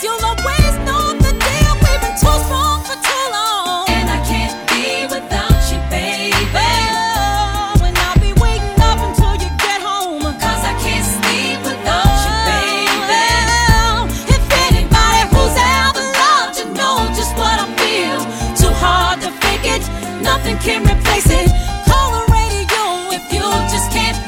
you'll always know the deal. We've been too strong for too long. And I can't be without you, baby. Oh, and I'll be waiting up until you get home. 'Cause I can't sleep without you, baby. Oh, if anybody who's ever loved you know just what I feel. Too hard to fake it, nothing can replace it. Call the radio if you just can't